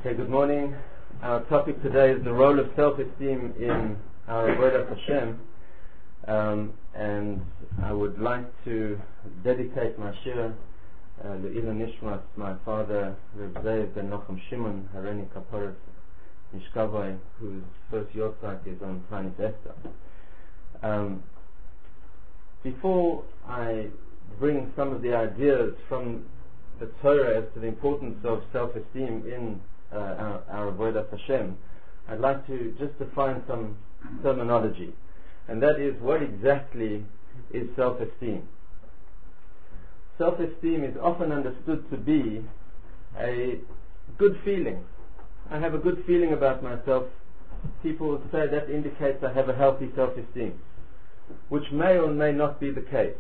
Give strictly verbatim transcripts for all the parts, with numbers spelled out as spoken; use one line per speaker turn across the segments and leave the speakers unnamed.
Okay, good morning. Our topic today is the role of self-esteem in our Avodat Hashem, um, and I would like to dedicate my shir uh, Le'ila Nishmas, my father, Reb Zev ben Nochem Shimon Hareni Kaporet Mishkavai, whose first yortzeit is on Tanis Esther. Um, before I bring some of the ideas from the Torah as to the importance of self-esteem in uh, our, our Avodat Hashem, I'd like to just define some terminology, and that is, what exactly is self-esteem? Self-esteem is often understood to be a good feeling. I have a good feeling about myself. People would say that indicates I have a healthy self-esteem, which may or may not be the case.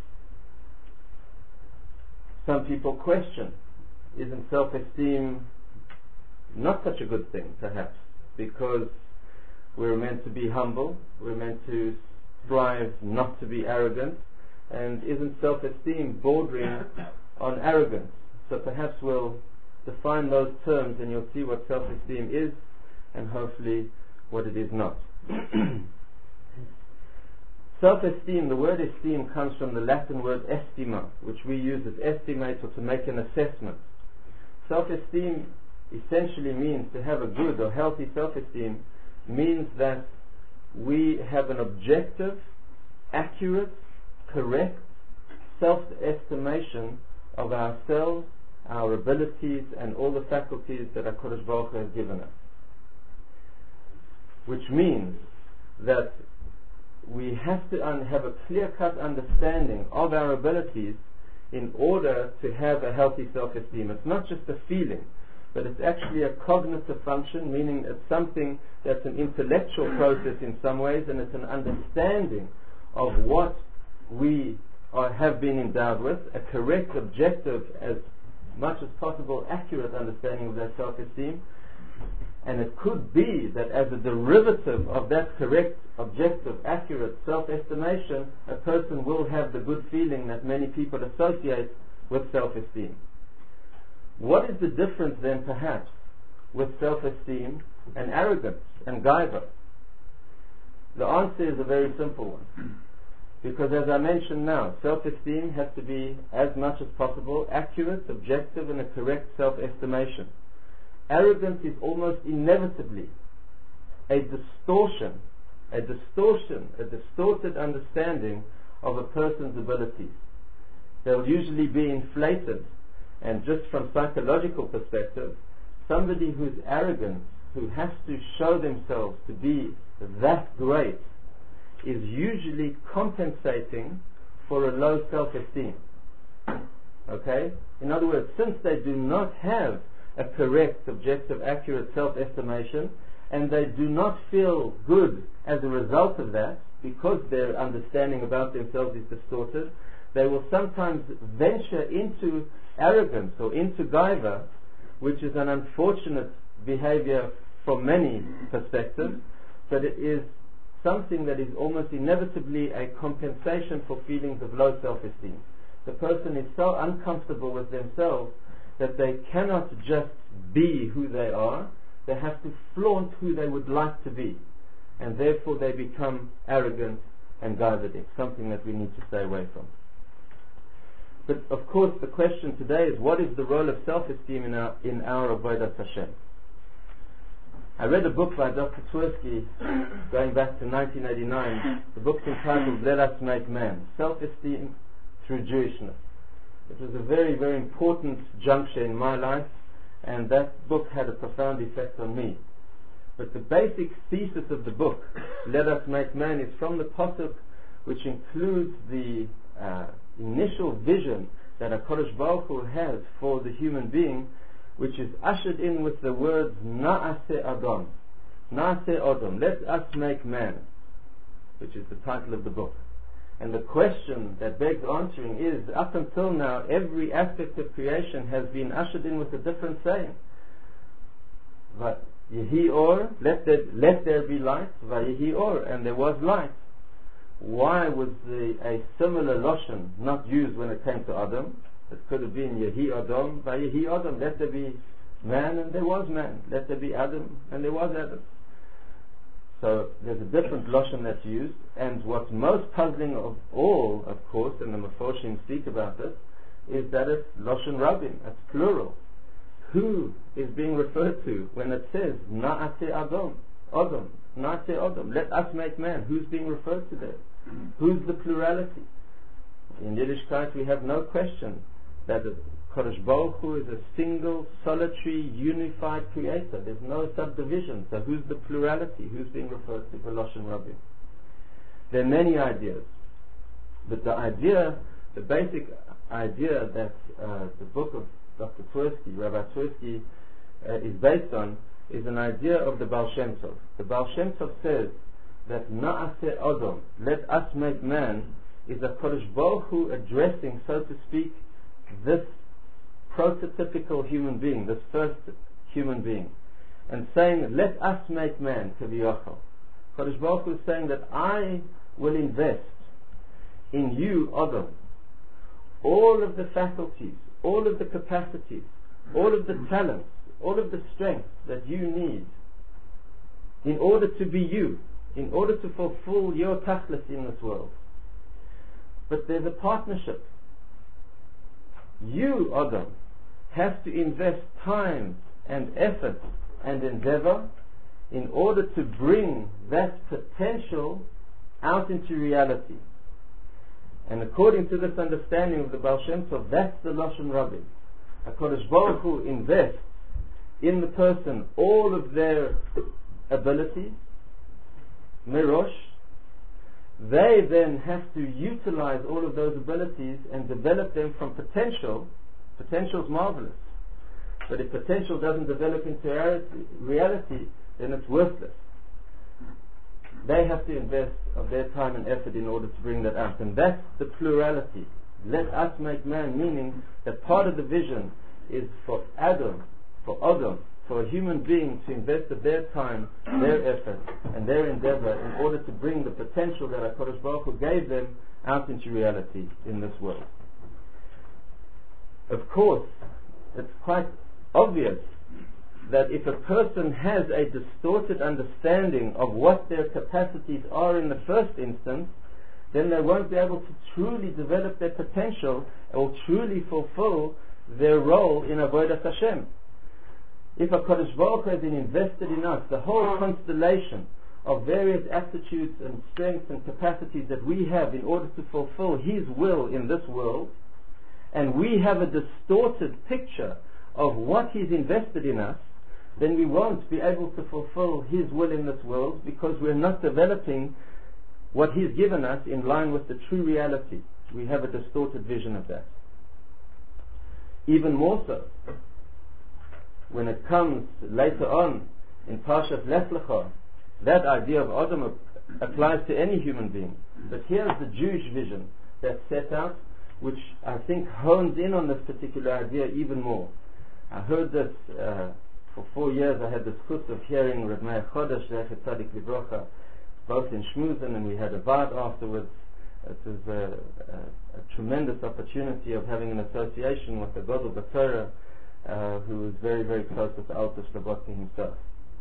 Some people question, isn't self-esteem not such a good thing, perhaps, because we're meant to be humble, we're meant to strive not to be arrogant, and isn't self-esteem bordering on arrogance? So perhaps we'll define those terms and you'll see what self-esteem is and hopefully what it is not. Self-esteem, the word esteem comes from the Latin word estima, which we use as estimate or to make an assessment. Self-esteem essentially means to have a good or healthy self-esteem means that we have an objective, accurate, correct self-estimation of ourselves, our abilities, and all the faculties that HaKadosh Baruch Hu has given us. Which means that we have to un- have a clear-cut understanding of our abilities in order to have a healthy self-esteem. It's not just a feeling, but it's actually a cognitive function, meaning it's something that's an intellectual process in some ways, and it's an understanding of what we are, have been endowed with, a correct, objective, as much as possible, accurate understanding of their self-esteem. And it could be that as a derivative of that correct, objective, accurate self-estimation, a person will have the good feeling that many people associate with self-esteem. What is the difference then, perhaps, with self-esteem and arrogance and gaiva? The answer is a very simple one. Because as I mentioned now, self-esteem has to be, as much as possible, accurate, objective, and a correct self-estimation. Arrogance is almost inevitably a distortion, a distortion, a distorted understanding of a person's abilities. They'll usually be inflated, and just from psychological perspective, somebody who's arrogant, who has to show themselves to be that great, is usually compensating for a low self-esteem. Okay? In other words, since they do not have a correct, objective, accurate self-estimation, and they do not feel good as a result of that, because their understanding about themselves is distorted, they will sometimes venture into arrogance or into gaiva, which is an unfortunate behavior from many perspectives, but it is something that is almost inevitably a compensation for feelings of low self-esteem. The person is so uncomfortable with themselves that they cannot just be who they are, they have to flaunt who they would like to be, and therefore they become arrogant and gaivadik, something that we need to stay away from. But of course the question today is, what is the role of self-esteem in our, in our Avodat Hashem? I read a book by Doctor Twersky going back to nineteen eighty-nine. The book's entitled Let Us Make Man, Self-Esteem Through Jewishness. It was a very, very important juncture in my life, and that book had a profound effect on me. But the basic thesis of the book, Let Us Make Man, is from the Pasuk, which includes the uh, initial vision that HaKadosh Baruch Hu has for the human being, which is ushered in with the words Na'aseh Adam. Na'aseh Adam, let us make man, which is the title of the book. And the question that begs answering is, up until now, every aspect of creation has been ushered in with a different saying. But Yehi Or, let there, let there be light, Vayehi Or, and there was light. Why was the, a similar loshon not used when it came to Adam? It could have been Yehi Adam, Vayehi Adam, let there be man, and there was man. Let there be Adam, and there was Adam. So there's a different Lashon that's used, and what's most puzzling of all, of course, and the Meforshim speak about this, is that it's Lashon Rabim, it's plural. Who is being referred to when it says Na'aseh Adam, Adam, Na'aseh Adam, let us make man? Who's being referred to there? Who's the plurality? In Yiddishkeit we have no question that the Kadosh Baruch Hu is a single, solitary, unified creator. There's no subdivision. So who's the plurality? Who's being referred to? The Lashon Rabim. There are many ideas, but the idea, the basic idea that uh, the book of Doctor Twersky, Rabbi Twersky, uh, is based on is an idea of the Baal Shem Tov. The Baal Shem Tov says that Na'aseh Adam, let us make man, is a Kadosh Baruch Hu addressing, so to speak, this prototypical human being, this first human being, and saying, let us make man, Kaviyachal. Kadosh Baruch Hu is saying that I will invest in you, Adam, all of the faculties, all of the capacities, all of the talents, all of the strength that you need in order to be you, in order to fulfill your tachlis in this world. But there's a partnership. You, Adam, have to invest time and effort and endeavor in order to bring that potential out into reality. And according to this understanding of the Baal Shem Tov, that's the Lashon Rabim. HaKadosh Baruch Hu invests in the person all of their abilities, Mirosh. They then have to utilize all of those abilities and develop them from potential. Potential is marvelous. But if potential doesn't develop into reality, then it's worthless. They have to invest of their time and effort in order to bring that out. And that's the plurality. Let us make man, meaning that part of the vision is for Adam, for Adam, for a human being to invest of their time, their effort, and their endeavor in order to bring the potential that HaKadosh Baruch Hu gave them out into reality in this world. Of course, it's quite obvious that if a person has a distorted understanding of what their capacities are in the first instance, then they won't be able to truly develop their potential or truly fulfill their role in Avodas Hashem. If HaKadosh Baruch Hu has been invested in us, the whole constellation of various aptitudes and strengths and capacities that we have in order to fulfill His will in this world, and we have a distorted picture of what He's invested in us, then we won't be able to fulfill His will in this world because we're not developing what He's given us in line with the true reality. We have a distorted vision of that. Even more so, when it comes later on in Parshas Lech Lecha, that idea of Adam applies to any human being. But here's the Jewish vision that's set out, which I think hones in on this particular idea even more. I heard this uh, for four years. I had the chutz of hearing Reb Meir Chodesh, Zechet Tzadik Livrocha, both in Shmuzen, and we had a vat afterwards. It was a, a, a tremendous opportunity of having an association with the Gadol B'Torah, uh, who was very, very close with the Alter Slobodkin himself.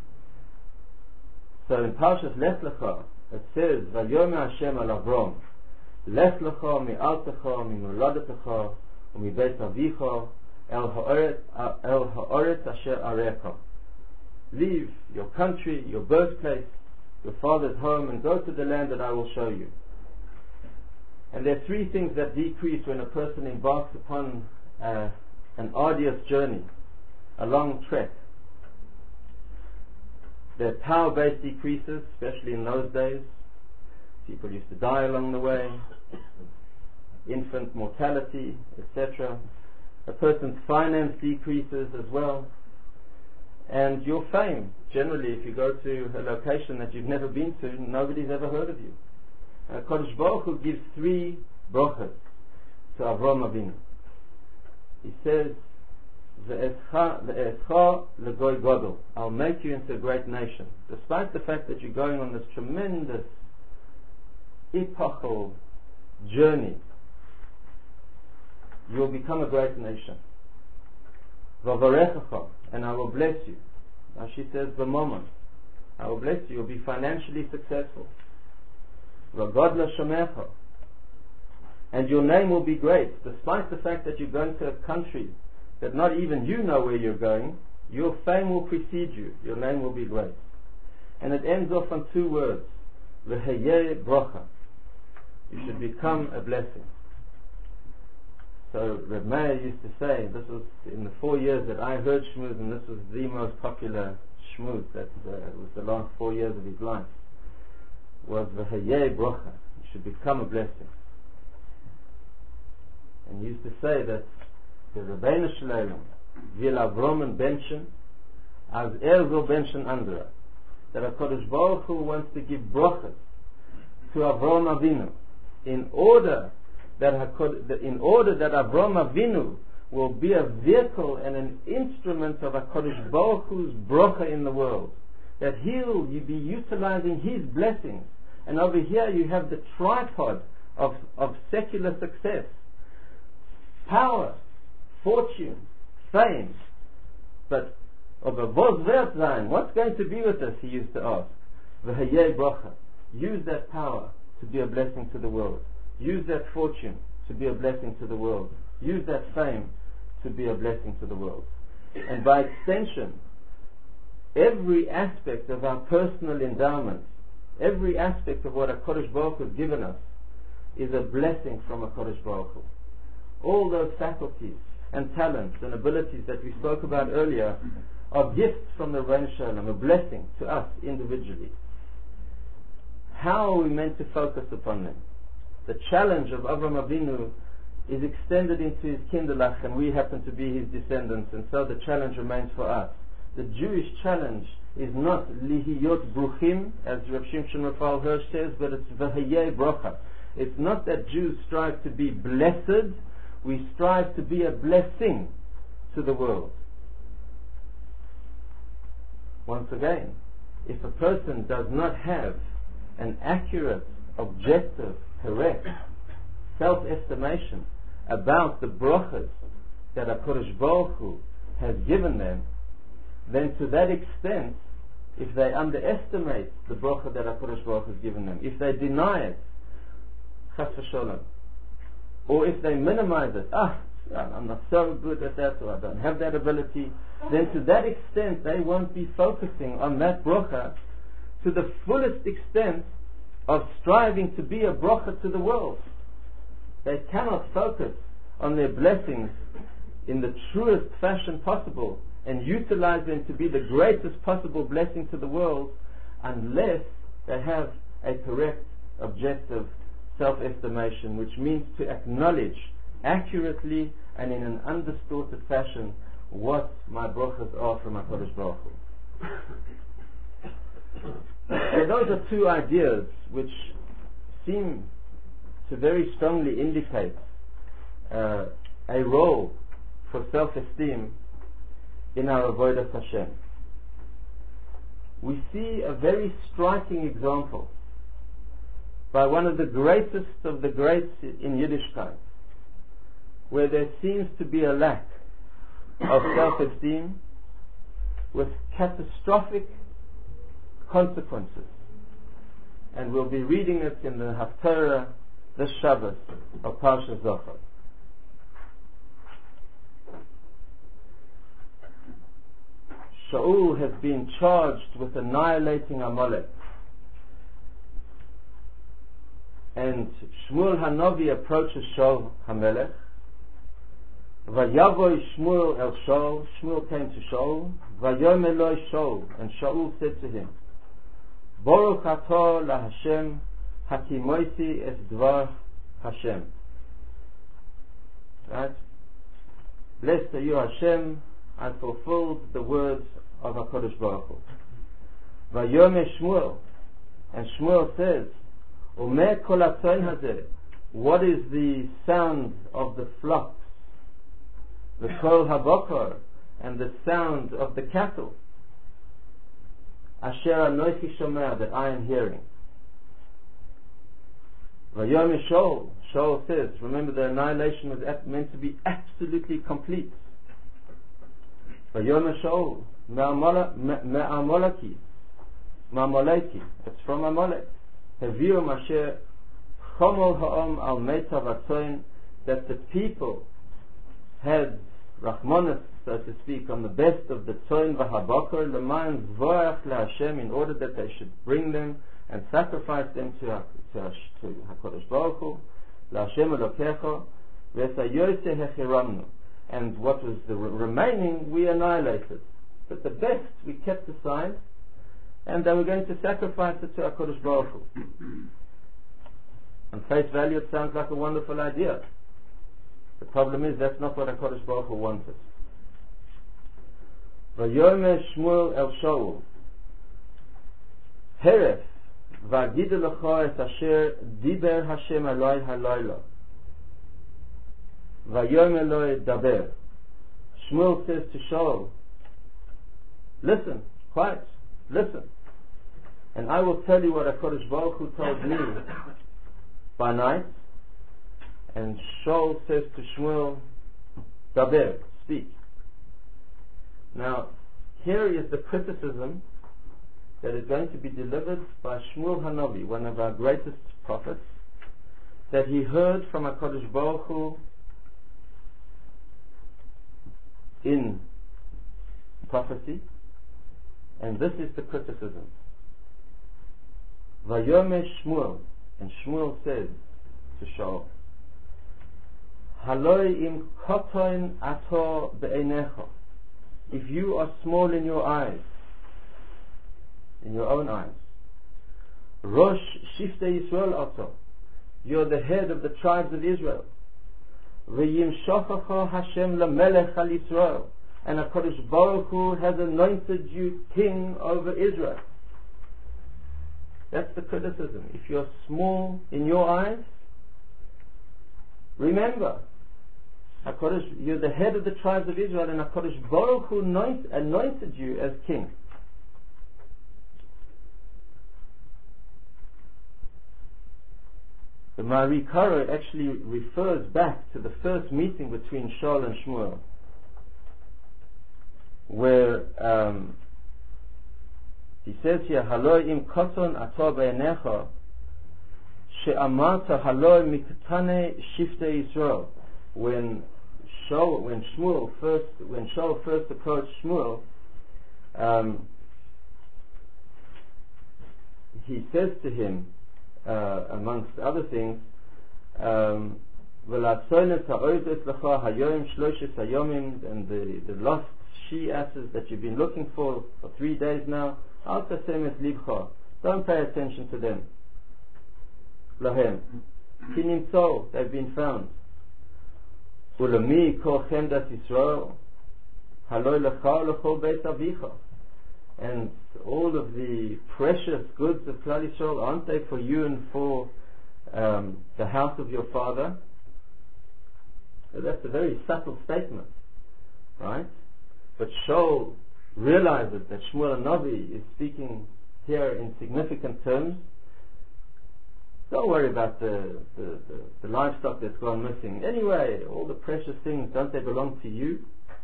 So in Parshas Lech Lecha, it says, Vayomer Hashem al Avrom, Lech Lecha mi'altecha mi'moladetecha u'mi'beit avicha el ha'oretz asher arecha. Leave your country, your birthplace, your father's home, and go to the land that I will show you. And there are three things that decrease when a person embarks upon uh, an arduous journey, a long trek. Their power-based decreases, especially in those days. People used to die along the way, infant mortality, et cetera. A person's finance decreases as well. And your fame, generally, if you go to a location that you've never been to, nobody's ever heard of you. Uh, Kodesh Baruch Hu gives three brachas to Avram Avinu. He says, Ve'escha legoy gadol, I'll make you into a great nation. Despite the fact that you're going on this tremendous epochal journey, you'll become a great nation. Vavarechacha, and I will bless you. Now she says, B'momon, I will bless you, you'll be financially successful. V'godla shomecha, and your name will be great, despite the fact that you're going to a country that not even you know where you're going. Your fame will precede you, your name will be great. And it ends off on two words, V'heyeh brocha, you should become a blessing. So Reb Meir used to say, this was in the four years that I heard Shmuz, and this was the most popular Shmuz, that uh, was the last four years of his life, was V'heyeh brocha, you should become a blessing. And he used to say that the Rabbeinu Shalom will Avrom benchen as er will benchen andere, that HaKadosh Baruch Hu wants to give brachas to Avrom Avinu in order that HaKod, in order that Avrom Avinu will be a vehicle and an instrument of HaKadosh Baruch Hu's bracha in the world, that he'll be utilizing his blessings. And over here you have the tripod of, of secular success: power, fortune, fame. But was wird sein? What's going to be with us? He used to ask. V'heyeh bracha. Use that power to be a blessing to the world. Use that fortune to be a blessing to the world. Use that fame to be a blessing to the world. And by extension, every aspect of our personal endowments, every aspect of what HaKadosh Baruch Hu has given us, is a blessing from HaKadosh Baruch Hu. All those faculties and talents and abilities that we spoke about earlier are gifts from the Rebbeinu Shalom, a blessing to us individually. How are we meant to focus upon them? The challenge of Avram Avinu is extended into his kinderlach, and we happen to be his descendants, and so the challenge remains for us. The Jewish challenge is not lihiyot bruchim, as Rav Shimshon Raphael Hirsch says, but it's v'hayeh brocha. It's not that Jews strive to be blessed, we strive to be a blessing to the world. Once again, if a person does not have an accurate, objective, correct self-estimation about the brachas that HaKadosh Baruch Hu has given them, then to that extent, if they underestimate the bracha that HaKadosh Baruch Hu has given them, if they deny it, chas v'sholem, or if they minimize it, ah, I'm not so good at that, or I don't have that ability, then to that extent they won't be focusing on that bracha to the fullest extent of striving to be a bracha to the world. They cannot focus on their blessings in the truest fashion possible and utilize them to be the greatest possible blessing to the world unless they have a correct, objective self-estimation, which means to acknowledge accurately and in an undistorted fashion what my brachas are from HaKadosh Baruch Hu. So those are two ideas which seem to very strongly indicate uh, a role for self-esteem in our avodas Hashem. We see a very striking example by one of the greatest of the greats in Yiddishkeit, where there seems to be a lack of self-esteem with catastrophic consequences. And we'll be reading it in the Haftarah this Shabbos of Parshas Zohar. Shaul has been charged with annihilating Amalek, and Shmuel Hanavi approaches Shaul HaMelech. Vayavoy Shmuel el Shaul. Shmuel came to Shaul. Vayom Eloi Shaul, and Shaul said to him, Baruch atah laHashem hakimoisi es dvar Hashem. Right? Blessed are you, Hashem. I fulfilled the words of HaKadosh Baruch Hu. Vayom Shmuel, and Shmuel says, Omer kol hatzayin hazeh. What is the sound of the flocks? The kol habokar, and the sound of the cattle. Asher anochi shomer, that I am hearing. Vayom Shaul, Shaul says, remember the annihilation was meant to be absolutely complete. Vayom Shaul me'Amaleki, me'Amaleki. It's from Amalek. Haviu Masher Chomol Ha'om Al Meitav Atzoin, that the people had Rachmanis, so to speak, on the best of the Tzoin v'Habakar l'man Zvoach LaHashem, in order that they should bring them and sacrifice them to to, to HaKadosh Baruch Hu, LaHashem Elokecha, v'Esayoseh Hechiramnu. And what was the re- remaining, we annihilated. But the best we kept aside, and they were going to sacrifice it to HaKadosh Baruch Hu. On face value, it sounds like a wonderful idea. The problem is, that's not what HaKadosh Baruch Hu wanted. Vayomer Shmuel el Shaul, Heref v'agidu lecha et asher diber Hashem aloi halayla. Vayomer lo daber. Shmuel says to Shaul, listen, quiet, listen, and I will tell you what HaKadosh Baruch Hu told me by night. And Shaul says to Shmuel, daber, speak. Now, here is the criticism that is going to be delivered by Shmuel Hanavi, one of our greatest prophets, that he heard from HaKadosh Baruch Hu in prophecy, and this is the criticism. Vayomer Shmuel, and Shmuel says to Shaul, Haloi im kotoin ato be'einecha. If you are small in your eyes, in your own eyes, Rosh Shiftei Yisrael ato, you're the head of the tribes of Israel. V'yim shochacha Hashem lamelech al Yisrael, and HaKadosh Baruch Hu has anointed you king over Israel. That's the criticism. If you're small in your eyes, remember, HaKadosh, you're the head of the tribes of Israel, and HaKadosh Baruch Hu anoint, anointed you as king. The Mari Karo actually refers back to the first meeting between Shaul and Shmuel, where um, he says here, Haloi im koton ato be'enecha, she'amarta haloi miktane shiftei Yisrael. When Shaul, when Shmuel first, when Shaul first approached Shmuel, um, he says to him, uh, amongst other things, um, and the, the lost she-asses that you've been looking for for three days now, don't pay attention to them. Lahem, kinimtzo, they've been found. Ulami kol chemdas Yisrael, haloi lecha lechol beit avicha. And all of the precious goods of Klal Yisrael, aren't they for you and for um, the house of your father? So that's a very subtle statement, right? But Shaul realizes that Shmuel Hanavi is speaking here in significant terms. Don't worry about the, the, the, the livestock that's gone missing. Anyway, all the precious things, don't they belong to you?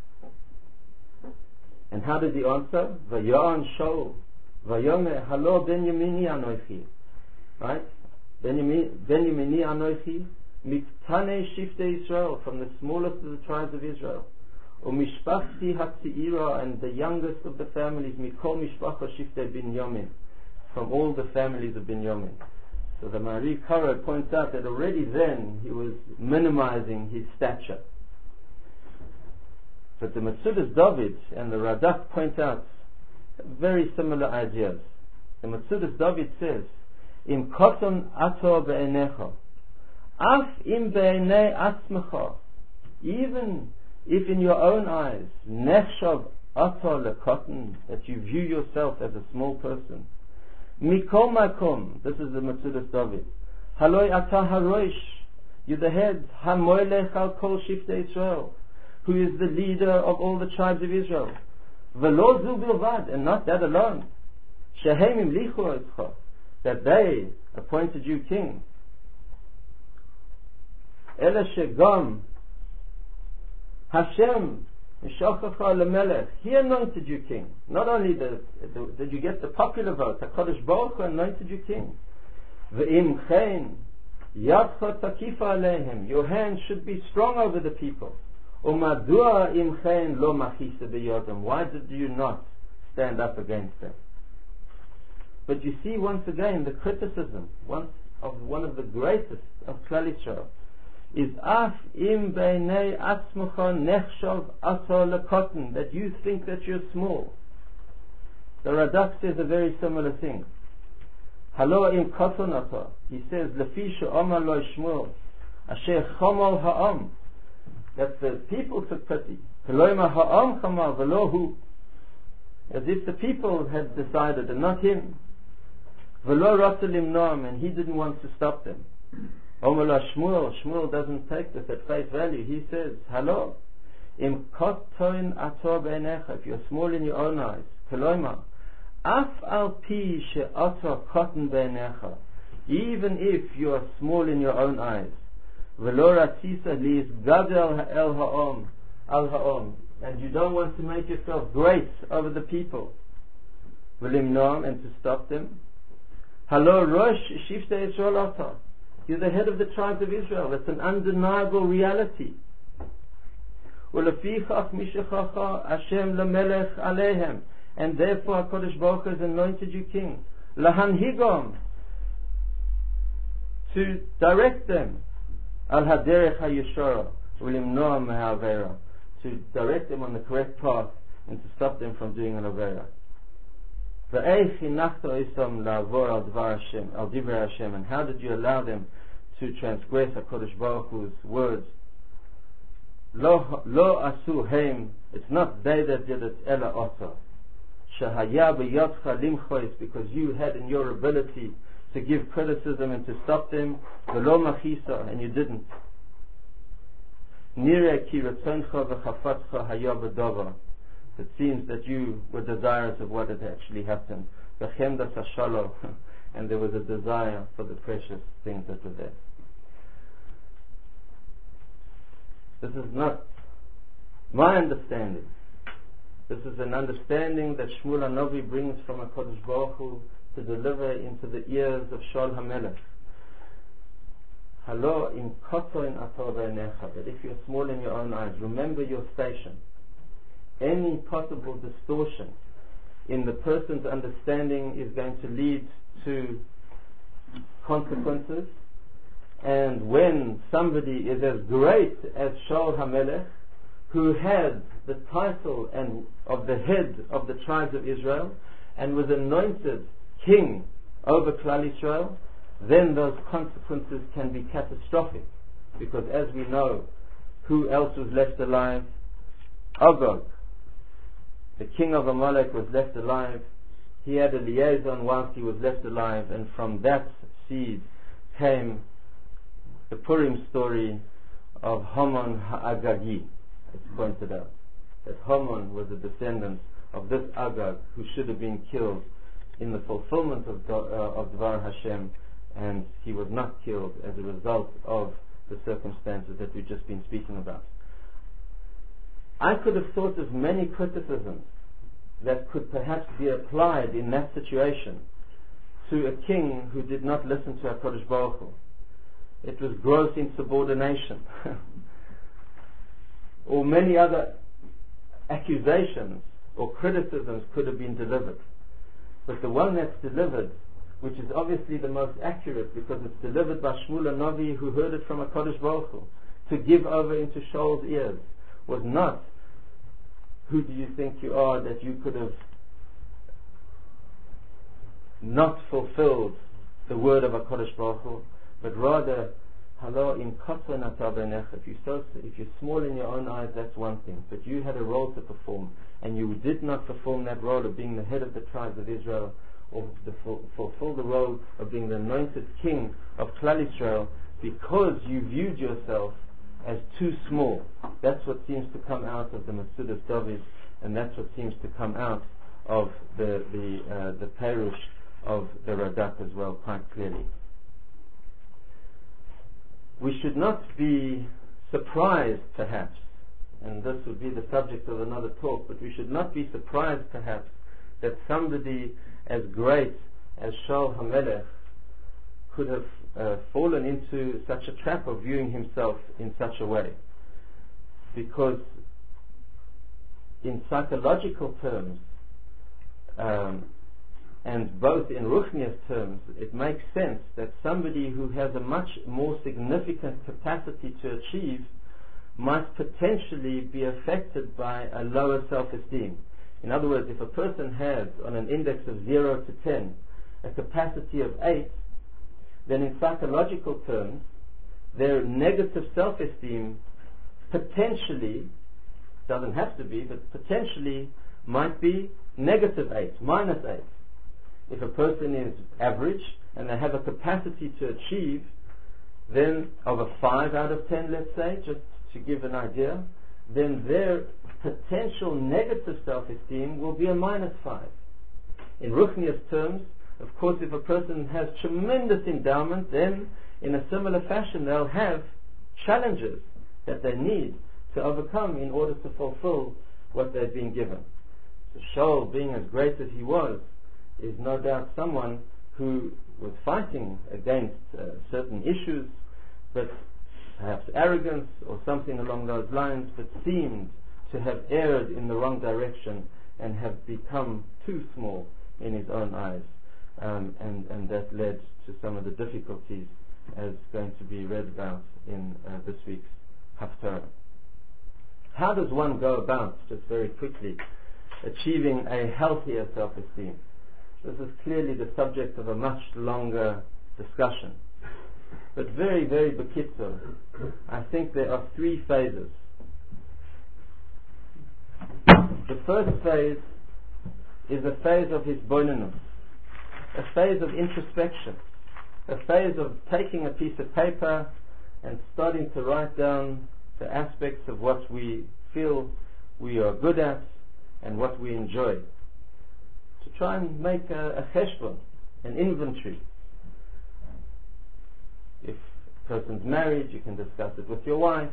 And how did he answer? Vayan Shaul, Vayome halo Benyamini anoichi. Right? Benyamini anoichi, miktane shiftei Israel, from the smallest of the tribes of Israel. Umishpachti hatziira, and the youngest of the families, mikol mishpacha shiftei Binyamin, from all the families of Binyamin. So the Mari Karo points out that already then he was minimizing his stature. But the Metzudas David and the Radak point out very similar ideas. The Metzudas David says, Im koton ato be'enecha, af im be'enei atzmecha, even if in your own eyes, nechshav ato lekoton, that you view yourself as a small person, Mikol makom, this is the Metzudas David. Haloi ata haroish, you're the head. Hamoilech al kol shiftei Israel, who is the leader of all the tribes of Israel. Velo zu bilvad, and not that alone. Shehem imlichu etcha, that they appointed you king. Ela shegam Hashem He anointed you king. Not only the, the, did you get the popular vote, HaKadosh Baruch Hu anointed you king. V'im chen yadcha takifa aleihem. Your hand should be strong over the people. Umadua im chen lo machisa b'yodam. Why did you not stand up against them? But you see once again the criticism once of one of the greatest of Klal Yisrael is af im beinei atzmucha nechshav asa lekotten, that you think that you're small. The Radak says a very similar thing. Halo im koton ata. He says lefi she'omar lo Shmuel asher chomal ha'am, that the people took pity. Veloima ha'am chomal velo hu, as if the people had decided and not him. Velo rata limnoam, and he didn't want to stop them. Omala Shmuel, Shmuel doesn't take this at face value. He says, "Hello, im kotoin ato beinecha." If you're small in your own eyes, Koloima, af al pi she'ato koton beinecha. Even if you are small in your own eyes, velo ratzisa liis gadel el ha'om al ha'om, and you don't want to make yourself great over the people, v'limnoam, and to stop them. Hello, Rosh Shiftei Yisrael ata. You're the head of the tribes of Israel. That's an undeniable reality. Ulefichach mishechacha Hashem lemelech aleihem, and therefore HaKadosh Baruch Hu has anointed you king. Lahanhigom, to direct them. Al haderech hayeshara ulimnoam me'avera, to direct them on the correct path and to stop them from doing an avera. Ve'eich hinachta isam la'avor al dvar Hashem, al divrei Hashem, and how did you allow them to transgress HaKadosh Baruch Hu's words? Lo lo asu heim, it's not they that did it, ela ota. Shahaya b'yadcha limchois, because you had in your ability to give criticism and to stop them. V'lo machisa, and you didn't. Nireh ki ratzoncha v'chafatcha haya b'dava. It seems that you were desirous of what had actually happened. V'chemdas hashalo, and there was a desire for the precious things that were there. This is not my understanding. This is an understanding that Shmuel HaNavi brings from HaKadosh Baruch Hu to deliver into the ears of Shaul HaMelech. Halo im koto in ato beinecha, that if you're small in your own eyes, remember your station. Any possible distortion in the person's understanding is going to lead to consequences. And when somebody is as great as Shaul HaMelech, who had the title and of the head of the tribes of Israel and was anointed king over Klal Yisrael, then those consequences can be catastrophic. Because as we know, who else was left alive? Agag, the king of Amalek, was left alive. He had a liaison whilst he was left alive, and from that seed came the Purim story of Haman Ha'agagi. It's pointed out that Haman was a descendant of this Agag, who should have been killed in the fulfillment of, uh, of Dvar Hashem, and he was not killed as a result of the circumstances that we've just been speaking about. I could have thought of many criticisms that could perhaps be applied in that situation to a king who did not listen to HaKadosh Baruch Hu. It was gross insubordination. Or many other accusations or criticisms could have been delivered. But the one that's delivered, which is obviously the most accurate because it's delivered by Shmuel HaNavi, who heard it from HaKadosh Baruch Hu, to give over into Shaul's ears, was not, who do you think you are that you could have not fulfilled the word of HaKadosh Baruch Hu, but rather, Halo im koto nata beinecha. If you're so, if you're small in your own eyes, that's one thing. But you had a role to perform, and you did not perform that role of being the head of the tribes of Israel, or the, fulfill the role of being the anointed king of Klal Yisrael, because you viewed yourself as too small. That's what seems to come out of the Metzudas David, and that's what seems to come out of the the uh, the Perush of the Radak as well, quite clearly. We should not be surprised, perhaps, and this would be the subject of another talk, but we should not be surprised perhaps that somebody as great as Shaul HaMelech could have uh, fallen into such a trap of viewing himself in such a way. Because in psychological terms, um, and both in Ruchnius terms, it makes sense that somebody who has a much more significant capacity to achieve might potentially be affected by a lower self-esteem. In other words, if a person has, on an index of zero to ten, a capacity of eight, then in psychological terms, their negative self-esteem potentially, doesn't have to be, but potentially might be negative eight, minus eight. If a person is average and they have a capacity to achieve, then of a five out of ten, let's say, just to give an idea, then their potential negative self-esteem will be a minus five. In Ruchnius terms, of course, if a person has tremendous endowment, then in a similar fashion they'll have challenges that they need to overcome in order to fulfill what they've been given. So Shaul, being as great as he was, is no doubt someone who was fighting against uh, certain issues, but perhaps arrogance or something along those lines, but seemed to have erred in the wrong direction and have become too small in his own eyes. Um, and, and that led to some of the difficulties as going to be read about in uh, this week's Haftarah. How does one go about, just very quickly, achieving a healthier self-esteem? This is clearly the subject of a much longer discussion. But very, very bekitzer, I think there are three phases. The first phase is a phase of hisbonenus, a phase of introspection, a phase of taking a piece of paper and starting to write down the aspects of what we feel we are good at and what we enjoy. To try and make a, a cheshbon, an inventory. If a person's married, you can discuss it with your wife.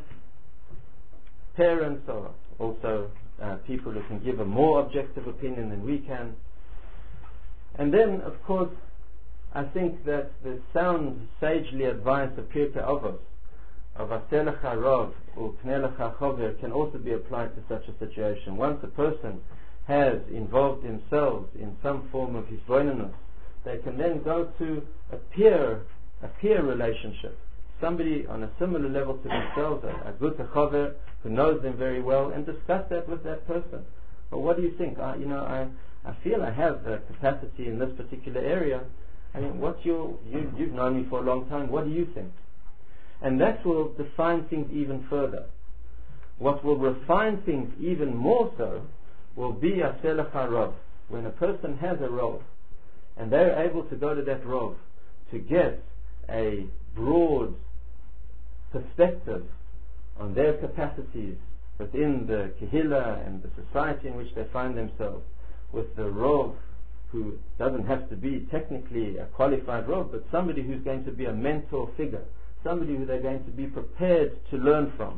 Parents are also uh, people who can give a more objective opinion than we can. And then, of course, I think that the sound, sagely advised of Pirkei Avos, of Aseh lecha Rav or Pnei lecha Chover, can also be applied to such a situation. Once a person has involved themselves in some form of hisbonenus, they can then go to a peer, a peer relationship, somebody on a similar level to themselves, a, a good chover who knows them very well, and discuss that with that person. Well, what do you think? I, you know, I, I feel I have a capacity in this particular area. I mean, what's your? You, you've known me for a long time. What do you think? And that will define things even further. What will refine things even more so will be Aseh lecha Rav. When a person has a rov, and they're able to go to that rov to get a broad perspective on their capacities within the kehillah and the society in which they find themselves, with the rov who doesn't have to be technically a qualified rov, but somebody who's going to be a mentor figure, somebody who they're going to be prepared to learn from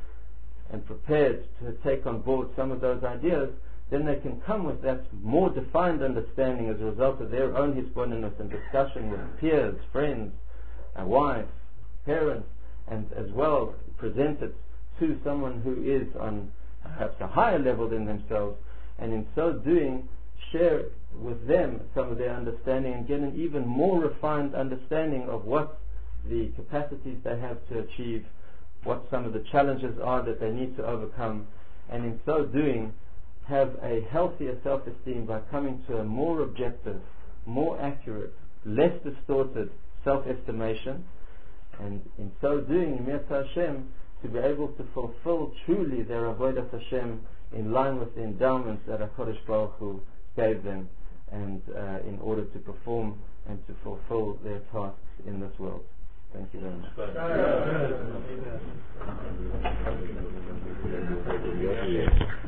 and prepared to take on board some of those ideas, then they can come with that more defined understanding as a result of their own hisbonenus and discussion with peers, friends, a wife, parents, and as well present it to someone who is on perhaps a higher level than themselves, and in so doing share with them some of their understanding and get an even more refined understanding of what the capacities they have to achieve, what some of the challenges are that they need to overcome, and in so doing have a healthier self-esteem by coming to a more objective, more accurate, less distorted self-estimation, and in so doing, Mirza Hashem, to be able to fulfill truly their avodas Hashem in line with the endowments that HaKadosh Baruch Hu gave them, and uh, in order to perform and to fulfill their tasks in this world. Thank you very much.